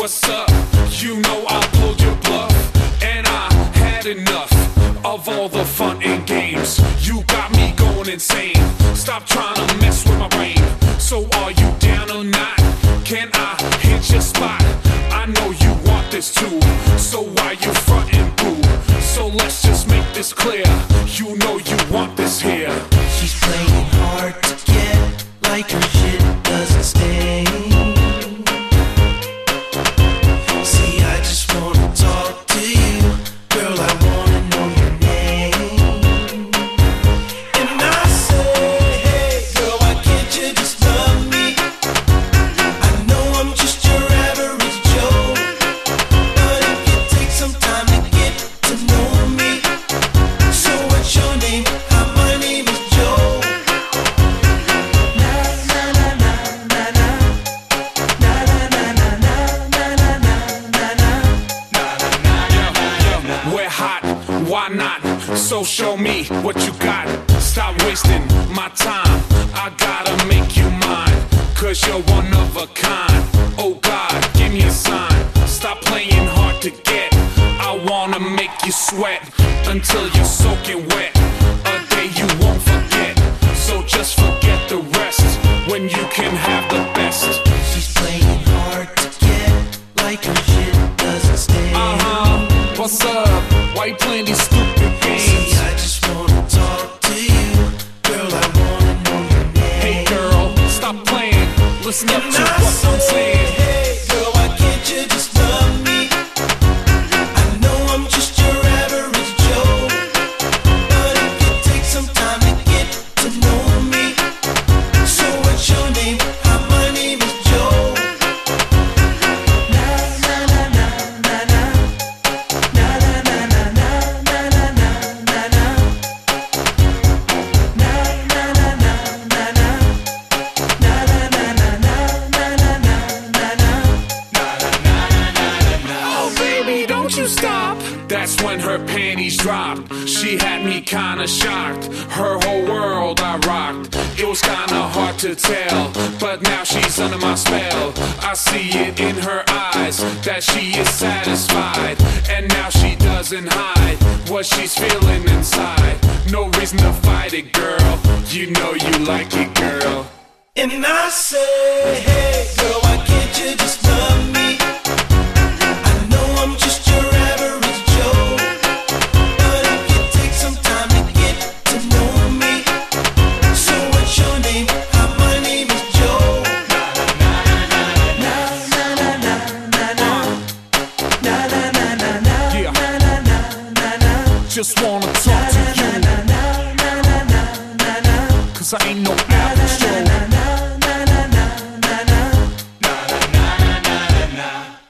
what's up? You know I pulled your bluff, and I had enough of all the fun and games. You got me going insane. Stop trying to mess with my brain. So are you down or not? Can I hit your spot? I know you want this too, so why you frontin', boo? So let's just make this clear. You know you want this here. She's playing hard to get, like her shit doesn't stay. See, I just wanna talk to you, girl, I wanna know your name. And I say, hey, girl, why can't you just love me? I know I'm just your average Joe, but if you take some time to get to know me. So what's your name? My name is Joe. We're hot, why not? So show me what you got. Stop wasting my time, I gotta make you mine. Cause you're one of a kind. Oh God, give me a sign. Stop playing hard to get. I wanna make you sweat until you're soaking wet. A day you won't forget. So just forget the rest when you can have the best. She's playing hard to get, like her shit doesn't stay. What's up? Why you playing these stupid games? See, I just wanna talk to you, girl, I wanna know your name. Hey girl, stop playing. Listen up to what I'm saying. Hey, girl, why can't you just love me? I know I'm just your average Joe, but if you take some time to get to know me. So what's your name? My name is Joe. Oh baby, don't you stop. That's when her panties dropped. She had me kinda shocked. Her whole world I rocked. It was kinda hard to tell, but now she's under my spell. I see it in her eyes that she is satisfied, and now she doesn't hide what she's feeling inside. No reason to fight it, girl. You know you like it, girl. And I say, hey, girl, why can't you just love me? I know I'm just your average Joe, but if you take some time to get to know me. So what's your name? My name is Joe. Yeah. Just wanna talk to you, cause I ain't no